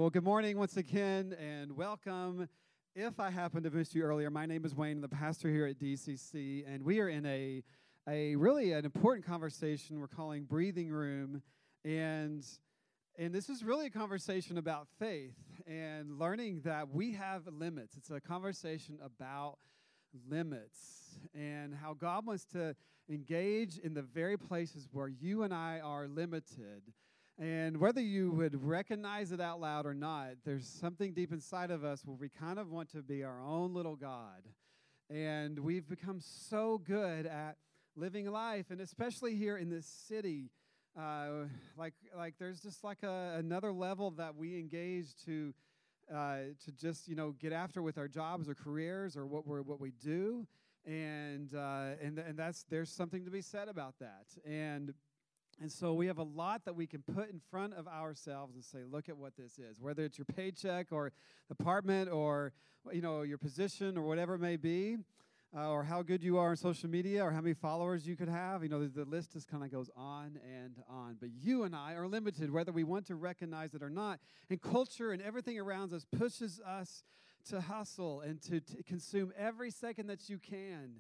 Well, good morning once again, and welcome. If I happened to miss you earlier, my name is Wayne, I'm the pastor here at DCC, and we are in a really an important conversation we're calling Breathing Room, and this is really a conversation about faith and learning that we have limits. It's a conversation about limits and how God wants to engage in the very places where you and I are limited. And whether you would recognize it out loud or not, there's something deep inside of us where we kind of want to be our own little God. And we've become so good at living life, and especially here in this city, like there's just like another level that we engage to just get after with our jobs or careers or what we do, and there's something to be said about that. And so we have a lot that we can put in front of ourselves and say, look at what this is, whether it's your paycheck or apartment or, your position or whatever it may be, or how good you are on social media or how many followers you could have. The list just kind of goes on and on. But you and I are limited, whether we want to recognize it or not. And culture and everything around us pushes us to hustle and to consume every second that you can.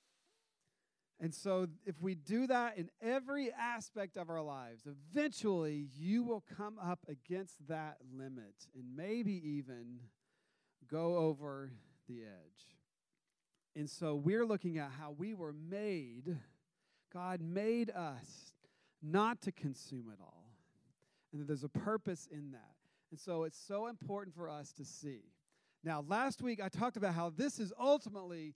And so if we do that in every aspect of our lives, eventually you will come up against that limit and maybe even go over the edge. And so we're looking at how we were made. God made us not to consume it all. And that there's a purpose in that. And so it's so important for us to see. Now, last week I talked about how this is ultimately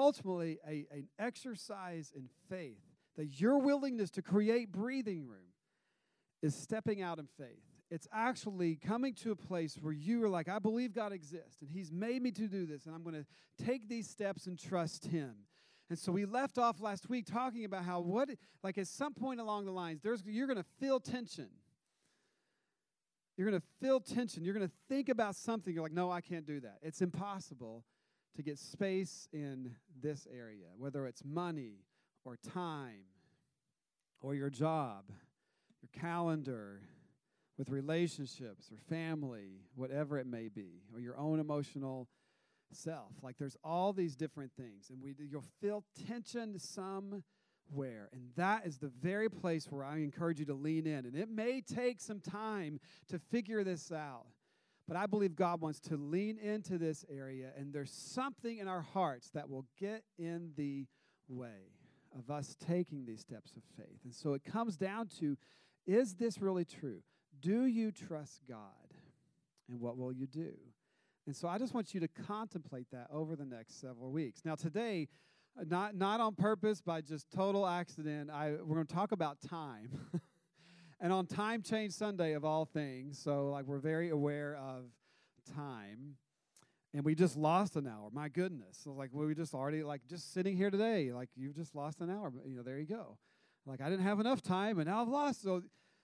an exercise in faith, that your willingness to create breathing room is stepping out in faith. It's actually coming to a place where you are like, I believe God exists, and he's made me to do this, and I'm going to take these steps and trust him. And so we left off last week talking about how at some point along the lines, you're going to feel tension. You're going to feel tension. You're going to think about something. You're like, no, I can't do that. It's impossible to get space in this area, whether it's money or time or your job, your calendar, with relationships or family, whatever it may be, or your own emotional self. Like there's all these different things, and you'll feel tension somewhere, and that is the very place where I encourage you to lean in. And it may take some time to figure this out, but I believe God wants to lean into this area, and there's something in our hearts that will get in the way of us taking these steps of faith. And so it comes down to, is this really true? Do you trust God? And what will you do? And so I just want you to contemplate that over the next several weeks. Now today, not on purpose, by just total accident, we're going to talk about time. And on Time Change Sunday, of all things, so we're very aware of time, and we just lost an hour. My goodness! So we just already just sitting here today, you've just lost an hour. There you go. I didn't have enough time, and now I've lost. So,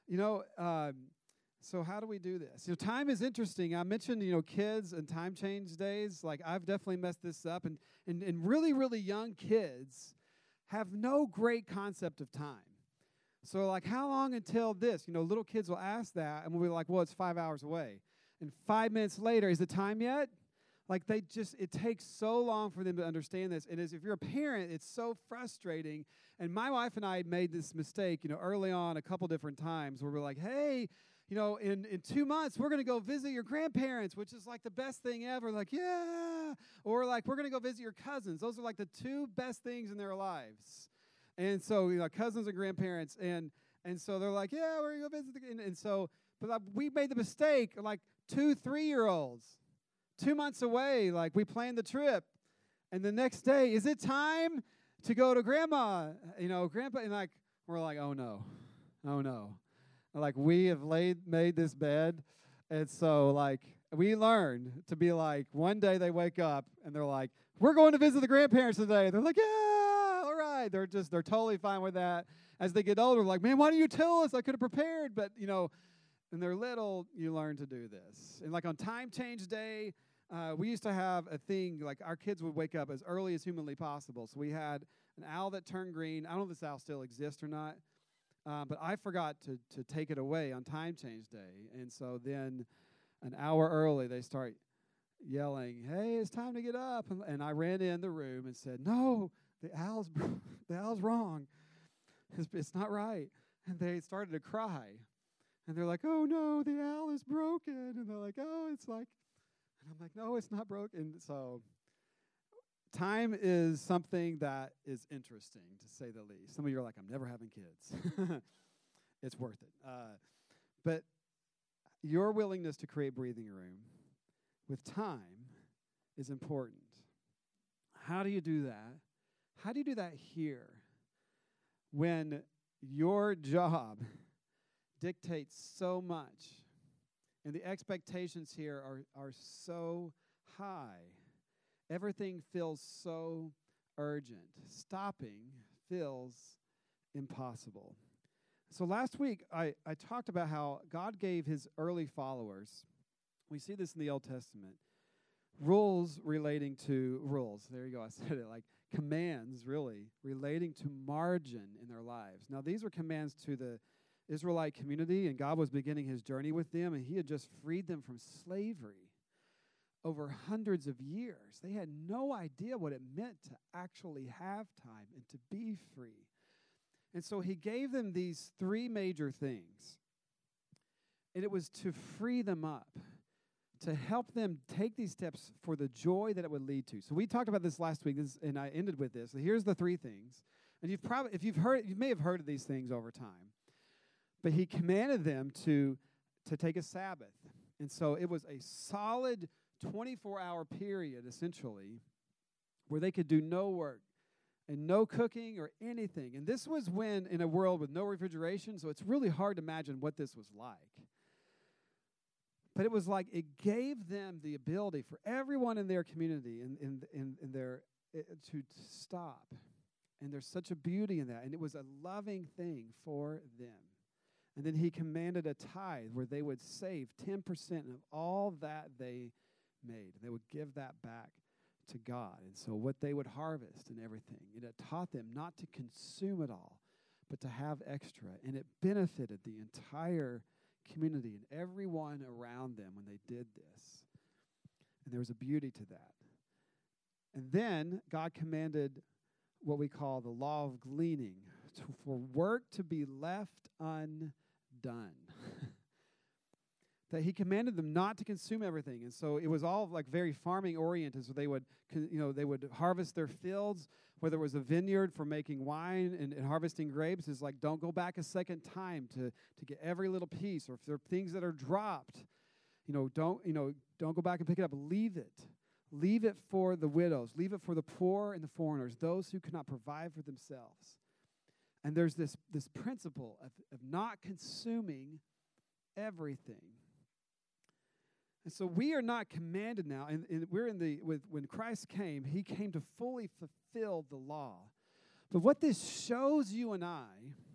so how do we do this? Time is interesting. I mentioned kids and time change days. I've definitely messed this up, and really really young kids have no great concept of time. So, how long until this? Little kids will ask that, and we'll be like, well, it's 5 hours away. And 5 minutes later, is it time yet? It takes so long for them to understand this. And if you're a parent, it's so frustrating. And my wife and I made this mistake, early on a couple different times where we're like, hey, in 2 months, we're going to go visit your grandparents, which is the best thing ever. Yeah. Or we're going to go visit your cousins. Those are the two best things in their lives. And so, cousins and grandparents, and so they're like, yeah, we're going to go visit. And so, but we made the mistake, 2, 3-year-olds, 2 months away, we planned the trip. And the next day, is it time to go to grandma? Grandpa, and we're like, oh no. We have made this bed. And so, we learned to be one day they wake up and they're like, we're going to visit the grandparents today. They're like, yeah. Right. They're totally fine with that. As they get older, man, why didn't you tell us? I could have prepared. But, when they're little, you learn to do this. And on Time Change Day, we used to have a thing, our kids would wake up as early as humanly possible. So we had an owl that turned green. I don't know if this owl still exists or not. But I forgot to take it away on Time Change Day. And so then an hour early, they start yelling, "Hey, it's time to get up." And I ran in the room and said, "No, the owl's wrong. It's not right." And they started to cry. And they're like, "Oh, no, the owl is broken." And they're like, "Oh, it's like," and I'm like, "No, it's not broken." So time is something that is interesting, to say the least. Some of you are like, "I'm never having kids." It's worth it. But your willingness to create breathing room with time is important. How do you do that? How do you do that here when your job dictates so much and the expectations here are so high? Everything feels so urgent. Stopping feels impossible. So last week, I talked about how God gave his early followers, we see this in the Old Testament, rules relating to rules. There you go, I said it, like commands, really, relating to margin in their lives. Now, these were commands to the Israelite community, and God was beginning his journey with them, and he had just freed them from slavery over hundreds of years. They had no idea what it meant to actually have time and to be free. And so he gave them these three major things. And it was to free them up, to help them take these steps for the joy that it would lead to. So we talked about this last week, and I ended with this. So here's the three things. And you may have heard of these things over time. But he commanded them to take a Sabbath. And so it was a solid 24-hour period, essentially, where they could do no work and no cooking or anything. And this was when, in a world with no refrigeration, so it's really hard to imagine what this was like. But it was like it gave them the ability for everyone in their community to stop. And there's such a beauty in that. And it was a loving thing for them. And then he commanded a tithe where they would save 10% of all that they made. They would give that back to God. And so what they would harvest and everything, it had taught them not to consume it all, but to have extra. And it benefited the entire community and everyone around them when they did this. And there was a beauty to that. And then God commanded what we call the law of gleaning, for work to be left undone. That he commanded them not to consume everything. And so it was all like very farming oriented. So they would harvest their fields, whether it was a vineyard for making wine and harvesting grapes. Is like, don't go back a second time to get every little piece. Or if there are things that are dropped, don't go back and pick it up. Leave it. Leave it for the widows. Leave it for the poor and the foreigners, those who cannot provide for themselves. And there's this principle of not consuming everything. And so we are not commanded now, and we're when Christ came, he came to fully fulfill the law. But what this shows you and I,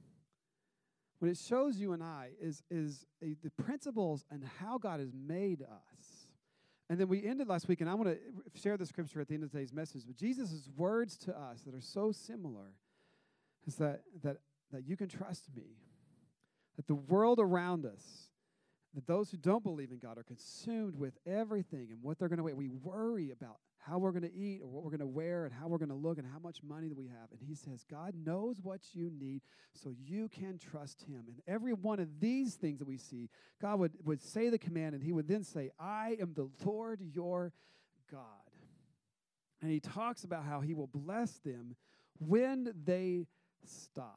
is the principles and how God has made us. And then we ended last week, and I want to share the scripture at the end of today's message, but Jesus' words to us that are so similar is that you can trust me, that the world around us, that those who don't believe in God are consumed with everything and what they're going to wear. We worry about how we're going to eat or what we're going to wear and how we're going to look and how much money that we have. And he says, God knows what you need, so you can trust him. And every one of these things that we see, God would say the command, and he would then say, I am the Lord your God. And he talks about how he will bless them when they stop.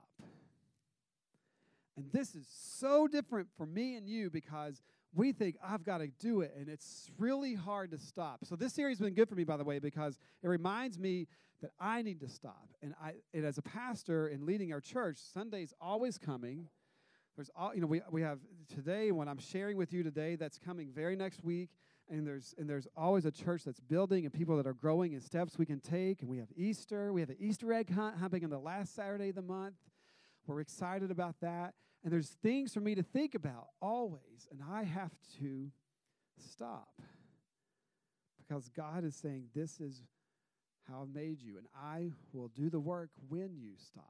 And this is so different for me and you because we think, I've got to do it, and it's really hard to stop. So this series has been good for me, by the way, because it reminds me that I need to stop. And as a pastor and leading our church, Sunday's always coming. We have today, what I'm sharing with you today, that's coming very next week. And there's always a church that's building and people that are growing and steps we can take. And we have Easter. We have an Easter egg hunt happening on the last Saturday of the month. We're excited about that. And there's things for me to think about always. And I have to stop. Because God is saying, this is how I've made you. And I will do the work when you stop.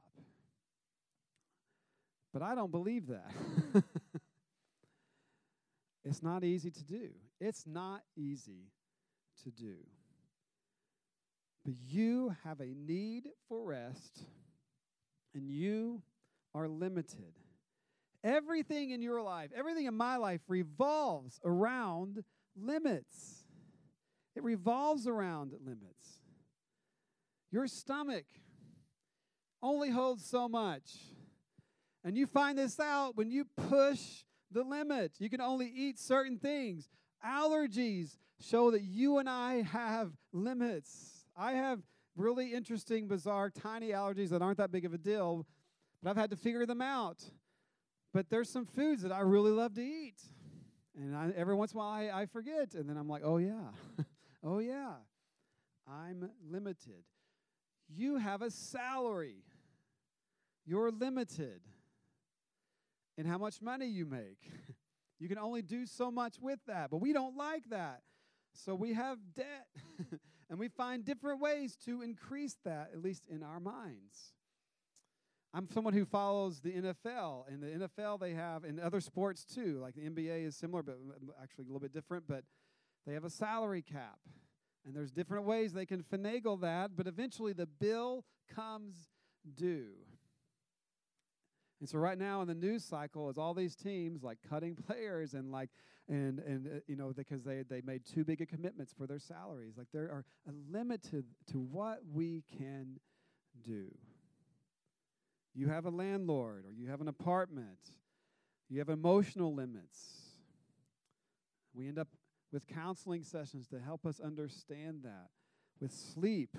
But I don't believe that. It's not easy to do. It's not easy to do. But you have a need for rest, and you are limited. Everything in your life, everything in my life revolves around limits. It revolves around limits. Your stomach only holds so much. And you find this out when you push the limit. You can only eat certain things. Allergies show that you and I have limits. I have really interesting, bizarre, tiny allergies that aren't that big of a deal, but I've had to figure them out. But there's some foods that I really love to eat. And every once in a while I forget. And then I'm like, oh, yeah. Oh, yeah. I'm limited. You have a salary. You're limited in how much money you make. You can only do so much with that, but we don't like that. So we have debt, and we find different ways to increase that, at least in our minds. I'm someone who follows the NFL, and the NFL they have, and other sports too, like the NBA is similar, but actually a little bit different, but they have a salary cap, and there's different ways they can finagle that, but eventually the bill comes due. And so right now in the news cycle is all these teams like cutting players and because they made too big of commitments for their salaries. Like there are a limit to what we can do. You have a landlord or you have an apartment. You have emotional limits. We end up with counseling sessions to help us understand that. With sleep.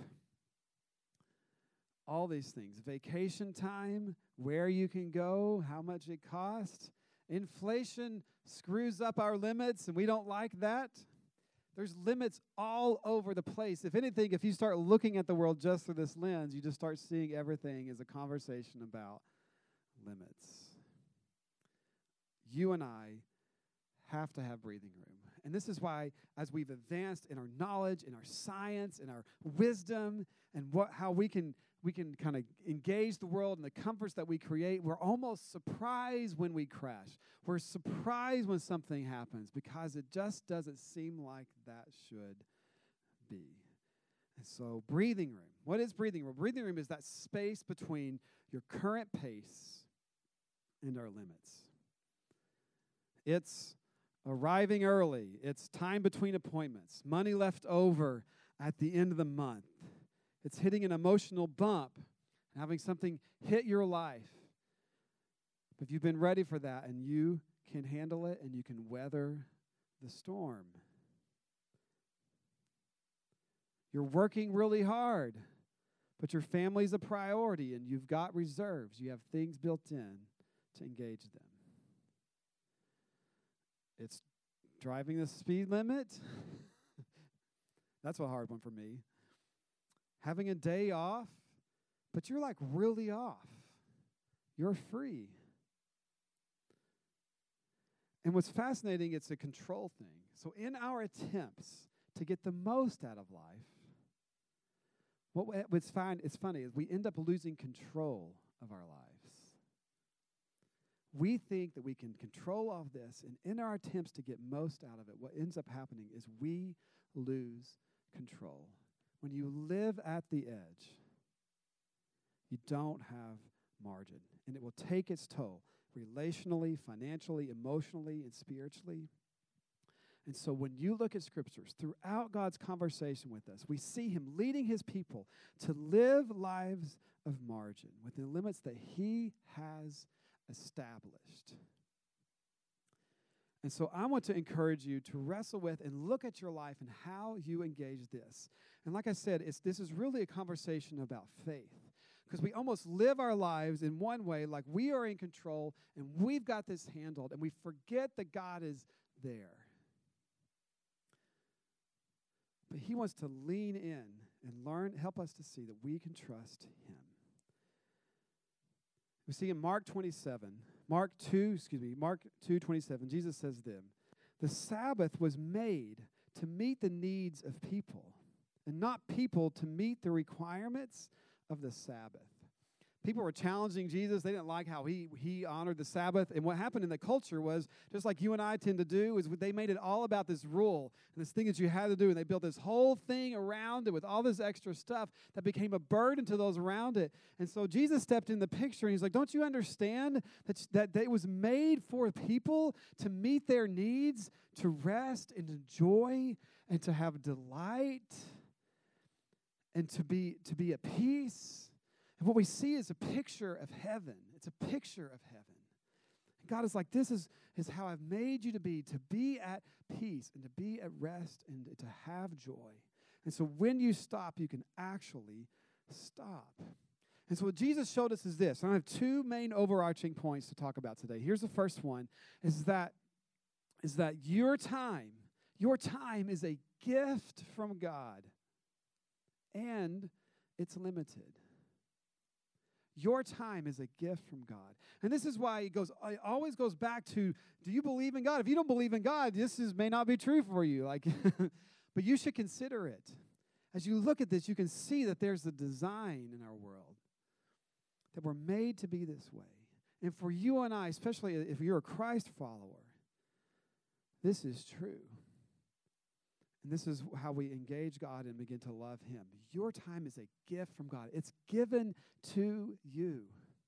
All these things. Vacation time, where you can go, how much it costs. Inflation screws up our limits, and we don't like that. There's limits all over the place. If anything, if you start looking at the world just through this lens, you just start seeing everything as a conversation about limits. You and I have to have breathing room. And this is why, as we've advanced in our knowledge, in our science, in our wisdom, and how we can kind of engage the world and the comforts that we create, we're almost surprised when we crash. We're surprised when something happens because it just doesn't seem like that should be. And so breathing room. What is breathing room? Breathing room is that space between your current pace and our limits. It's arriving early. It's time between appointments. Money left over at the end of the month. It's hitting an emotional bump, having something hit your life. If you've been ready for that and you can handle it and you can weather the storm. You're working really hard, but your family's a priority and you've got reserves. You have things built in to engage them. It's driving the speed limit. That's a hard one for me. Having a day off, but you're like really off. You're free. And what's fascinating, it's a control thing. So in our attempts to get the most out of life, what's funny is we end up losing control of our lives. We think that we can control all of this, and in our attempts to get most out of it, what ends up happening is we lose control. When you live at the edge, you don't have margin, and it will take its toll relationally, financially, emotionally, and spiritually. And so when you look at scriptures, throughout God's conversation with us, we see him leading his people to live lives of margin within limits that he has established. And so I want to encourage you to wrestle with and look at your life and how you engage this. And like I said, this is really a conversation about faith. Because we almost live our lives in one way, like we are in control and we've got this handled, and we forget that God is there. But he wants to lean in and help us to see that we can trust him. We see in Mark 2:27, Jesus says this, "The Sabbath was made to meet the needs of people, and not people to meet the requirements of the Sabbath. people were challenging Jesus. They didn't like how he honored the Sabbath. And what happened in the culture was, just like you and I tend to do, is they made it all about this rule and this thing that you had to do. And they built this whole thing around it with all this extra stuff that became a burden to those around it. And so Jesus stepped in the picture, and he's like, don't you understand that it was made for people to meet their needs, to rest and enjoy and to have delight and to be at peace? And what we see is a picture of heaven. It's a picture of heaven. And God is like, this is how I've made you to be at peace and to be at rest and to have joy. And so when you stop, you can actually stop. And so what Jesus showed us is this. I have two main overarching points to talk about today. Here's the first one, is that your time is a gift from God, and it's limited. Your time is a gift from God. And this is why it always goes back to, do you believe in God? If you don't believe in God, may not be true for you. But you should consider it. As you look at this, you can see that there's a design in our world, that we're made to be this way. And for you and I, especially if you're a Christ follower, this is true. And this is how we engage God and begin to love Him. Your time is a gift from God. It's given to you.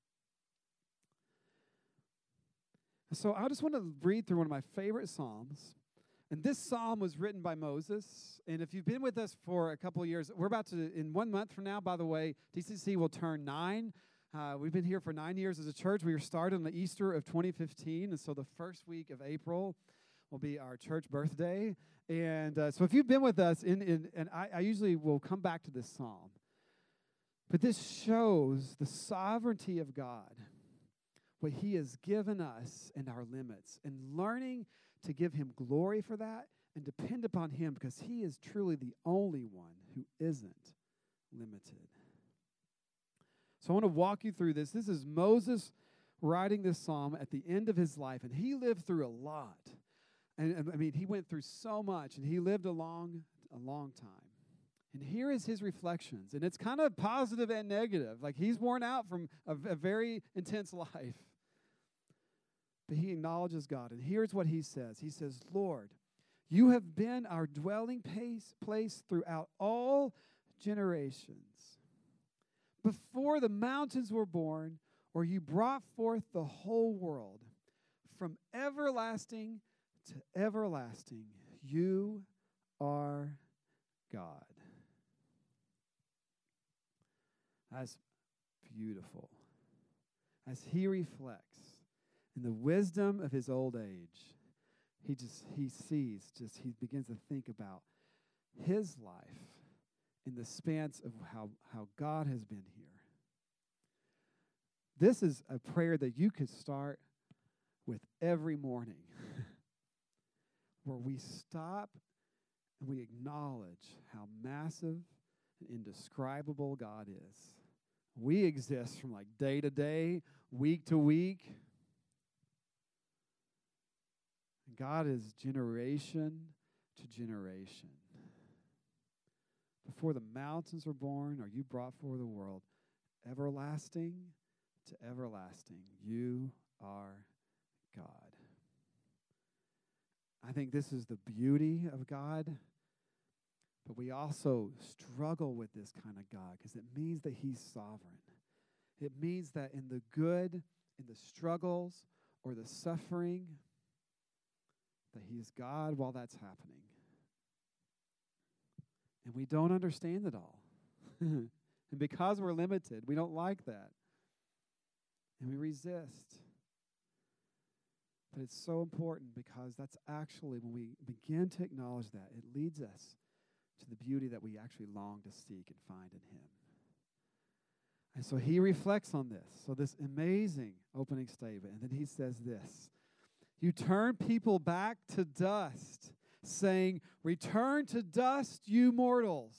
So I just want to read through one of my favorite Psalms. And this Psalm was written by Moses. And if you've been with us for a couple of years, we're about to, in 1 month from now, by the way, DCC will turn 9. We've been here for 9 years as a church. We were started on the Easter of 2015. And so the first week of April will be our church birthday. And so if you've been with us, and I usually will come back to this psalm, but this shows the sovereignty of God, what He has given us and our limits, and learning to give Him glory for that and depend upon Him, because He is truly the only one who isn't limited. So I want to walk you through this. This is Moses writing this psalm at the end of his life, and he lived through a lot. And I mean, he went through so much, and he lived a long time. And here is his reflections, and it's kind of positive and negative. Like, he's worn out from a very intense life. But he acknowledges God, and here's what he says. He says, Lord, you have been our dwelling place throughout all generations. Before the mountains were born, or you brought forth the whole world, from everlasting to everlasting, you are God. That's beautiful. As he reflects in the wisdom of his old age, he begins to think about his life in the span of how God has been here. This is a prayer that you could start with every morning, where we stop and we acknowledge how massive and indescribable God is. We exist from like day to day, week to week. God is generation to generation. Before the mountains were born, or you brought forth the world, everlasting to everlasting, you are God. I think this is the beauty of God, but we also struggle with this kind of God because it means that He's sovereign. It means that in the good, in the struggles, or the suffering, that He is God while that's happening. And we don't understand it all. And because we're limited, we don't like that. And we resist. But it's so important, because that's actually, when we begin to acknowledge that, it leads us to the beauty that we actually long to seek and find in Him. And so he reflects on this. So this amazing opening statement. And then he says this: you turn people back to dust, saying, return to dust, you mortals.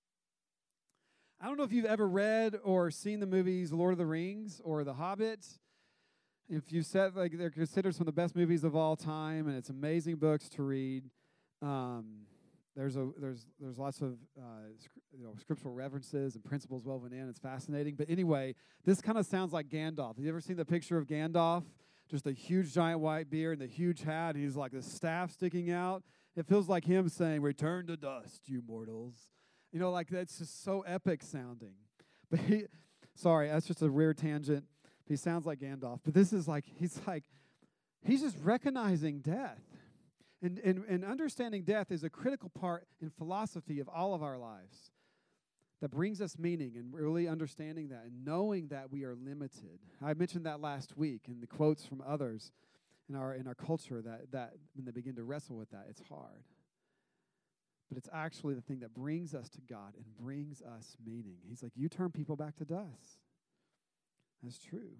I don't know if you've ever read or seen the movies Lord of the Rings or The Hobbit. If you said, like, they're considered some of the best movies of all time, and it's amazing books to read. there's lots of scriptural references and principles woven in. It's fascinating. But anyway, this kind of sounds like Gandalf. Have you ever seen the picture of Gandalf? Just a huge giant white beard and the huge hat, and he's like the staff sticking out. It feels like him saying, "Return to dust, you mortals." Like that's just so epic sounding. But sorry, that's just a weird tangent. He sounds like Gandalf. But this is he's just recognizing death. And understanding death is a critical part in philosophy of all of our lives that brings us meaning, and really understanding that and knowing that we are limited. I mentioned that last week in the quotes from others in our culture that when they begin to wrestle with that, it's hard. But it's actually the thing that brings us to God and brings us meaning. He's like, you turn people back to dust. That's true.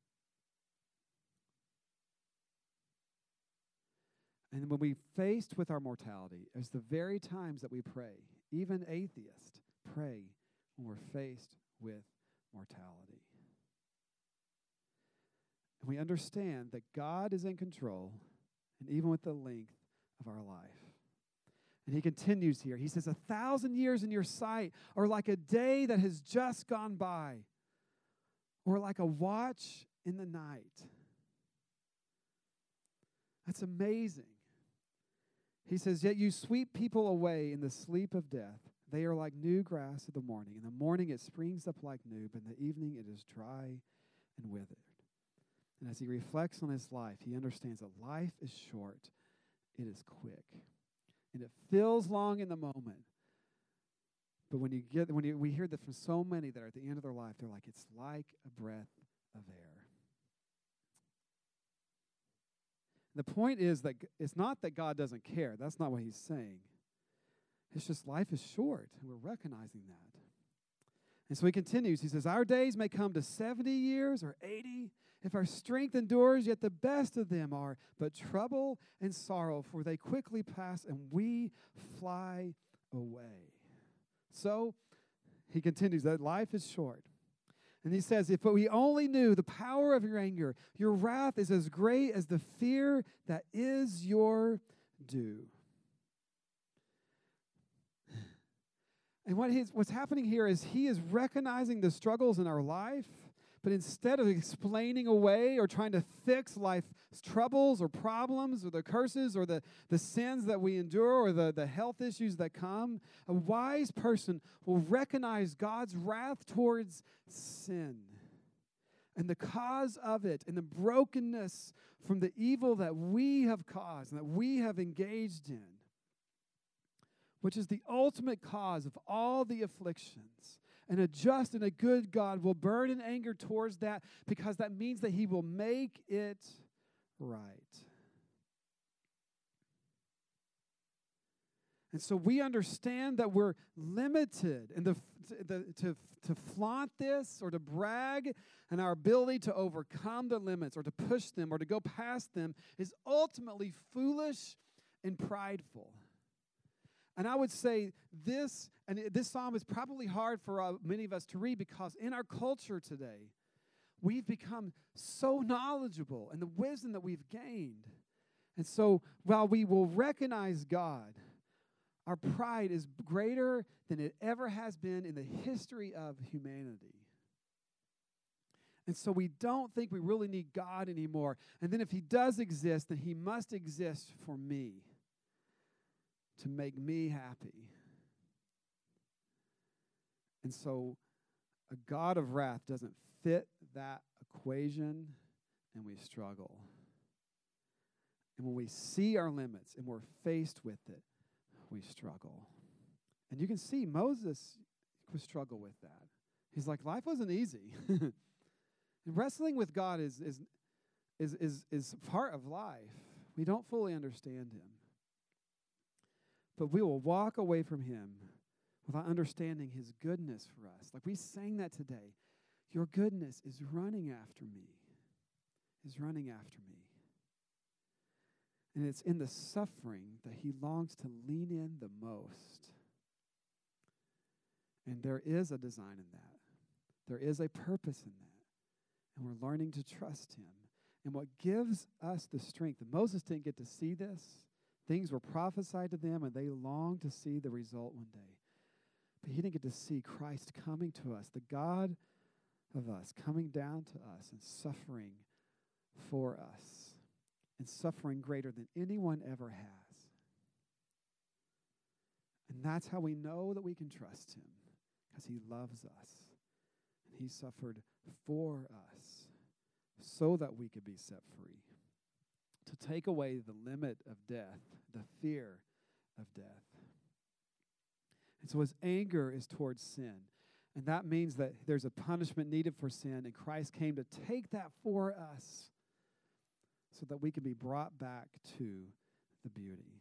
And when we faced with our mortality, it's the very times that we pray. Even atheists pray when we're faced with mortality. And we understand that God is in control, and even with the length of our life. And he continues here. He says, 1,000 years in your sight are like a day that has just gone by, or like a watch in the night. That's amazing. He says, yet you sweep people away in the sleep of death. They are like new grass of the morning. In the morning it springs up like new, but in the evening it is dry and withered. And as he reflects on his life, he understands that life is short, it is quick, and it feels long in the moment. But when we hear that from so many that are at the end of their life, they're like, it's like a breath of air. The point is that it's not that God doesn't care. That's not what he's saying. It's just life is short, and we're recognizing that. And so he continues. He says, our days may come to 70 years or 80. If our strength endures, yet the best of them are but trouble and sorrow, for they quickly pass, and we fly away. So he continues that life is short. And he says, if we only knew the power of your anger, your wrath is as great as the fear that is your due. And what's happening here is he is recognizing the struggles in our life, but instead of explaining away or trying to fix life's troubles or problems or the curses or the sins that we endure or the health issues that come, a wise person will recognize God's wrath towards sin and the cause of it and the brokenness from the evil that we have caused and that we have engaged in, which is the ultimate cause of all the afflictions. And a just and a good God will burn in anger towards that, because that means that he will make it right. And so we understand that we're limited, and to flaunt this or to brag and our ability to overcome the limits or to push them or to go past them is ultimately foolish and prideful. And I would say this psalm is probably hard for many of us to read, because in our culture today, we've become so knowledgeable in the wisdom that we've gained. And so while we will recognize God, our pride is greater than it ever has been in the history of humanity. And so we don't think we really need God anymore. And then if he does exist, then he must exist for me, to make me happy. And so a God of wrath doesn't fit that equation, and we struggle. And when we see our limits and we're faced with it, we struggle. And you can see Moses would struggle with that. He's like, life wasn't easy. And wrestling with God is part of life. We don't fully understand him. But we will walk away from him without understanding his goodness for us. Like we sang that today. Your goodness is running after me, is running after me. And it's in the suffering that he longs to lean in the most. And there is a design in that. There is a purpose in that. And we're learning to trust him. And what gives us the strength, and Moses didn't get to see this, Things were prophesied to them, and they longed to see the result one day. But he didn't get to see Christ coming to us, the God of us, coming down to us and suffering for us, and suffering greater than anyone ever has. And that's how we know that we can trust him, because he loves us. And he suffered for us so that we could be set free, to take away the limit of death, the fear of death. And so his anger is towards sin. And that means that there's a punishment needed for sin, and Christ came to take that for us so that we can be brought back to the beauty.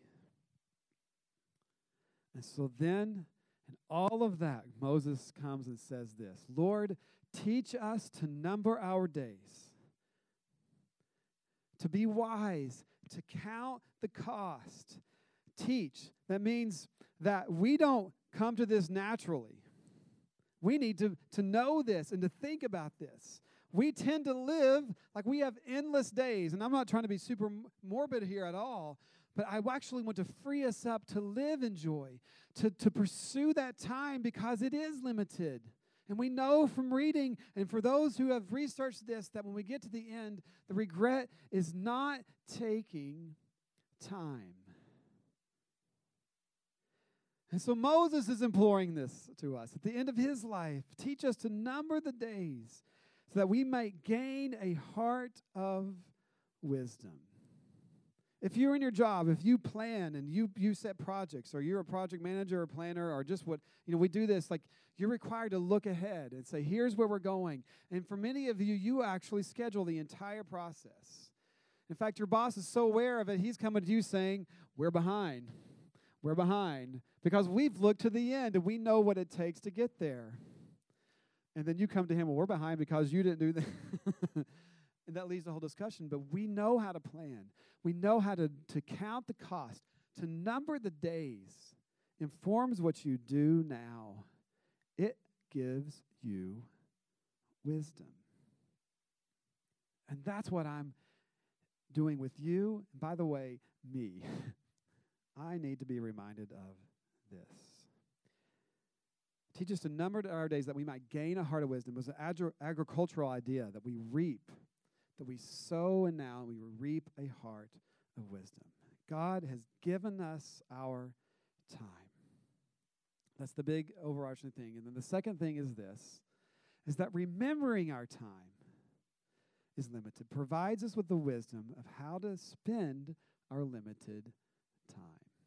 And so then, in all of that, Moses comes and says this, Lord, teach us to number our days, to be wise, to count the cost. Teach. That means that we don't come to this naturally. We need to know this and to think about this. We tend to live like we have endless days. And I'm not trying to be super morbid here at all, but I actually want to free us up to live in joy, to pursue that time, because it is limited. And we know from reading, and for those who have researched this, that when we get to the end, the regret is not taking time. And so Moses is imploring this to us. At the end of his life, teach us to number the days so that we might gain a heart of wisdom. If you're in your job, if you plan and you set projects, or you're a project manager or planner, or just what, we do this, like, you're required to look ahead and say, here's where we're going. And for many of you, you actually schedule the entire process. In fact, your boss is so aware of it, he's coming to you saying, we're behind. We're behind because we've looked to the end and we know what it takes to get there. And then you come to him, well, we're behind because you didn't do that. And that leads to the whole discussion. But we know how to plan. We know how to count the cost. To number the days informs what you do now. It gives you wisdom. And that's what I'm doing with you. And by the way, me. I need to be reminded of this. Teach us to number our days that we might gain a heart of wisdom. It was an agricultural idea that we reap, that we sow, and now we reap a heart of wisdom. God has given us our time. That's the big overarching thing. And then the second thing is this, is that remembering our time is limited, provides us with the wisdom of how to spend our limited time.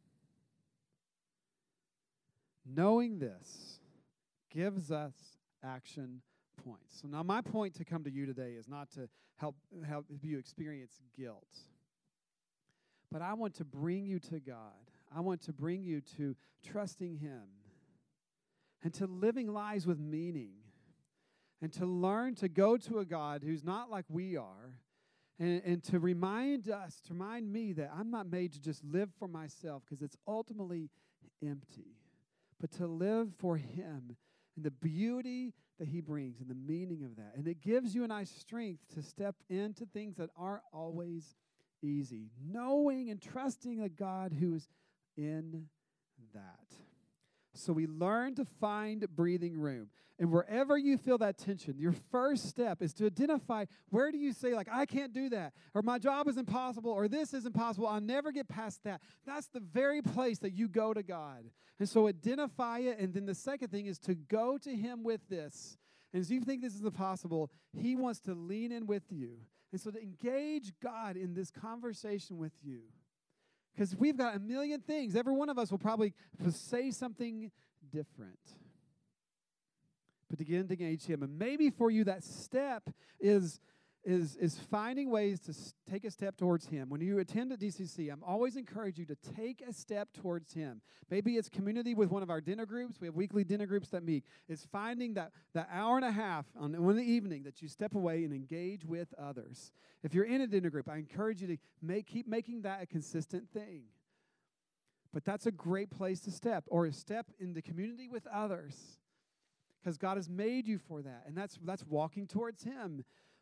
Knowing this gives us action points. So now my point to come to you today is not to help you experience guilt, but I want to bring you to God. I want to bring you to trusting him and to living lives with meaning and to learn to go to a God who's not like we are, and to remind me that I'm not made to just live for myself, because it's ultimately empty, but to live for him and the beauty that he brings and the meaning of that. And it gives you and I strength to step into things that aren't always easy, knowing and trusting a God who is in that. So we learn to find breathing room. And wherever you feel that tension, your first step is to identify, where do you say, like, I can't do that, or my job is impossible, or this is impossible, I'll never get past that. That's the very place that you go to God. And so identify it, and then the second thing is to go to him with this. And as you think this is impossible, he wants to lean in with you. And so to engage God in this conversation with you. Because we've got a million things. Every one of us will probably say something different. But to begin to engage him. And maybe for you that step is finding ways to take a step towards him. When you attend at DCC, I'm always encourage you to take a step towards him. Maybe it's community with one of our dinner groups. We have weekly dinner groups that meet. It's finding that hour and a half on the evening that you step away and engage with others. If you're in a dinner group, I encourage you to keep making that a consistent thing. But that's a great place to step, or a step into community with others, because God has made you for that. And that's walking towards him.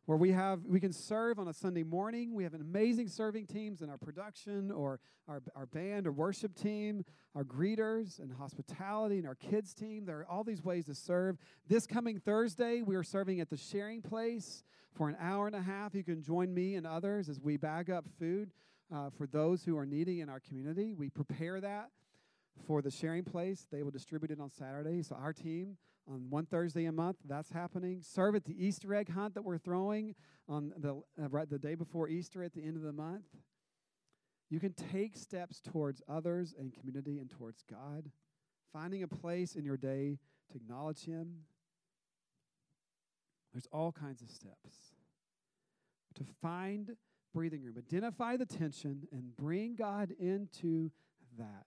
where we can serve on a Sunday morning. We have an amazing serving teams in our production or our band or worship team, our greeters and hospitality and our kids team. There are all these ways to serve. This coming Thursday, we are serving at the Sharing Place for an hour and a half. You can join me and others as we bag up food for those who are needy in our community. We prepare that for the Sharing Place. They will distribute it on Saturday. So our team on one Thursday a month, that's happening. Serve at the Easter egg hunt that we're throwing on the day before Easter at the end of the month. You can take steps towards others and community and towards God, finding a place in your day to acknowledge Him. There's all kinds of steps to find breathing room. Identify the tension and bring God into that.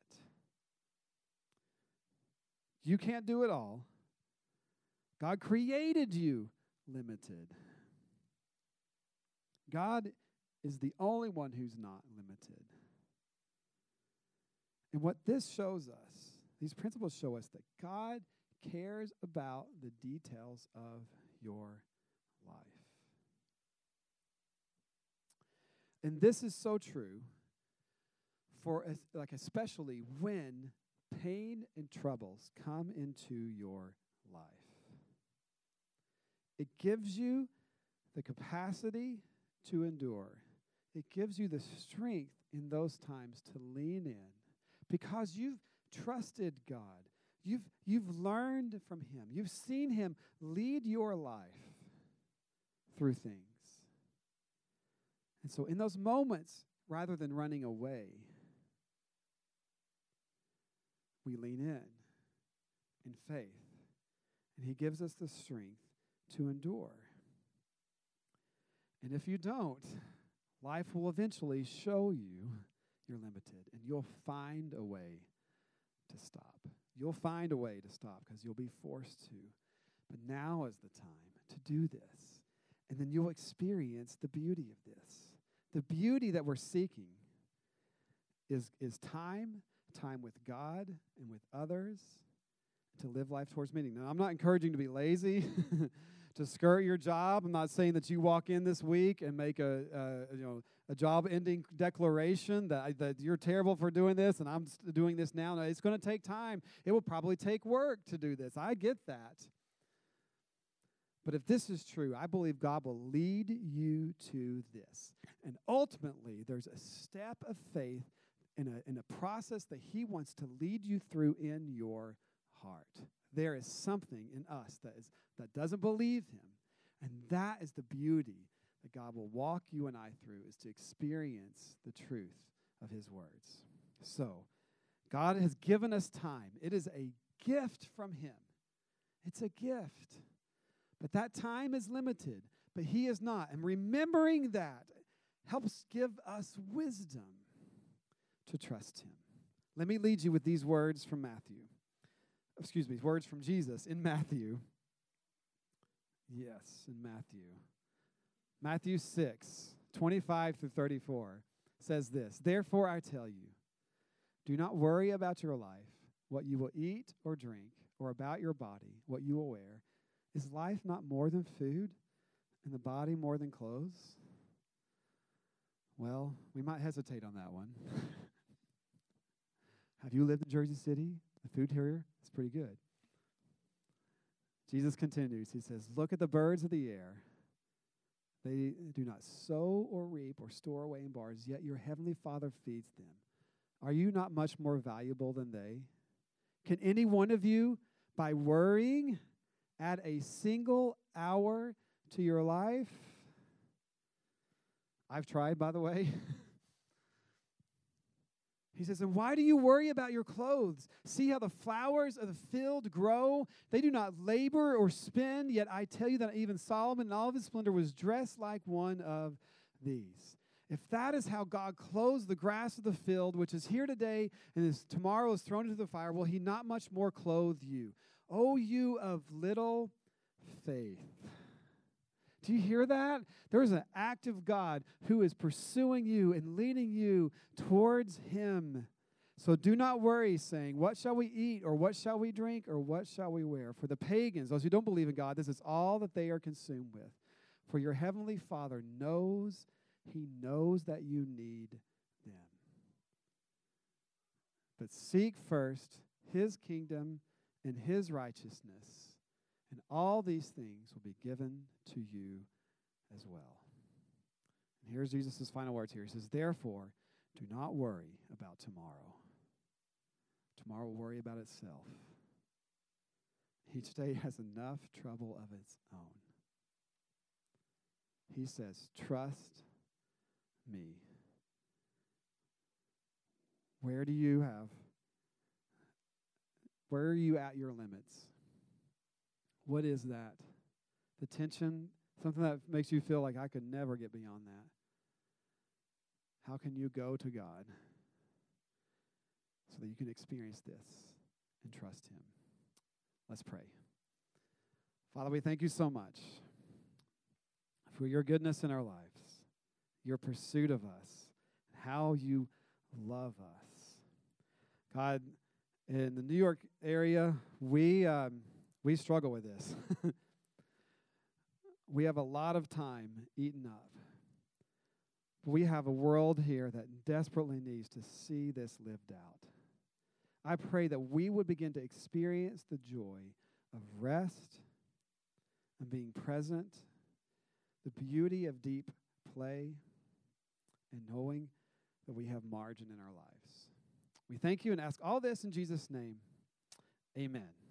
You can't do it all. God created you limited. God is the only one who's not limited. And what this shows us, these principles show us that God cares about the details of your life. And this is so true for especially when pain and troubles come into your life. It gives you the capacity to endure. It gives you the strength in those times to lean in because you've trusted God. You've learned from Him. You've seen Him lead your life through things. And so in those moments, rather than running away, we lean in faith. And He gives us the strength to endure. And if you don't, life will eventually show you you're limited, and you'll find a way to stop. You'll find a way to stop because you'll be forced to. But now is the time to do this. And then you'll experience the beauty of this. The beauty that we're seeking is time with God and with others, to live life towards meaning. Now, I'm not encouraging you to be lazy, to skirt your job. I'm not saying that you walk in this week and make a job-ending declaration that you're terrible for doing this and I'm doing this now. No, it's going to take time. It will probably take work to do this. I get that. But if this is true, I believe God will lead you to this. And ultimately, there's a step of faith in a process that He wants to lead you through in your heart. There is something in us that doesn't believe Him. And that is the beauty that God will walk you and I through, is to experience the truth of His words. So, God has given us time. It is a gift from Him. It's a gift. But that time is limited, but He is not. And remembering that helps give us wisdom to trust Him. Let me lead you with these words from words from Jesus in Matthew. Yes, in Matthew. Matthew 6:25-34 says this: "Therefore I tell you, do not worry about your life, what you will eat or drink, or about your body, what you will wear. Is life not more than food, and the body more than clothes?" Well, we might hesitate on that one. Have you lived in Jersey City? The food here is pretty good. Jesus continues. He says, "Look at the birds of the air. They do not sow or reap or store away in barns, yet your heavenly Father feeds them. Are you not much more valuable than they? Can any one of you, by worrying, add a single hour to your life?" I've tried, by the way. He says, "And why do you worry about your clothes? See how the flowers of the field grow? They do not labor or spin, yet I tell you that even Solomon in all of his splendor was dressed like one of these. If that is how God clothes the grass of the field, which is here today and is tomorrow is thrown into the fire, will He not much more clothe you? O you of little faith." Do you hear that? There is an active God who is pursuing you and leading you towards Him. So do not worry, saying, "What shall we eat, or what shall we drink, or what shall we wear?" For the pagans, those who don't believe in God, this is all that they are consumed with. For your heavenly Father knows, he knows that you need them. But seek first his kingdom and his righteousness, and all these things will be given to you as well. And here's Jesus' final words here. He says, therefore, do not worry about tomorrow. Tomorrow will worry about itself. Each day has enough trouble of its own. He says, trust me. Where are you at your limits? What is that? The tension, something that makes you feel like I could never get beyond that. How can you go to God so that you can experience this and trust him? Let's pray. Father, we thank you so much for your goodness in our lives, your pursuit of us, how you love us. God, in the New York area, we struggle with this. We have a lot of time eaten up. We have a world here that desperately needs to see this lived out. I pray that we would begin to experience the joy of rest and being present, the beauty of deep play, and knowing that we have margin in our lives. We thank you and ask all this in Jesus' name. Amen.